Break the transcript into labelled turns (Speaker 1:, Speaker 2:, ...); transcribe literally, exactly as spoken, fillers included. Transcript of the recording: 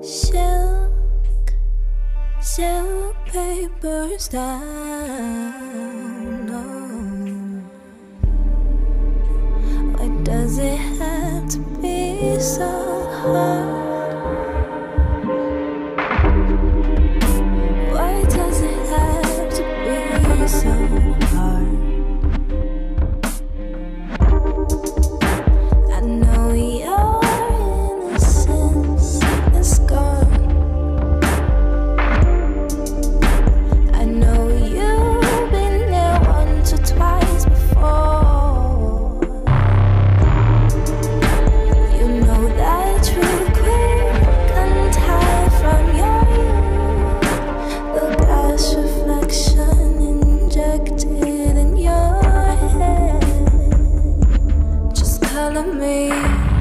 Speaker 1: Silk, silk papers down. Oh, why does it have to be so hard? Why does it have to be so hard? I know your innocence is gone. I know you've been there once or twice before. You know that real quick, untied from your youth. The glass reflection injected in your head. Just color me.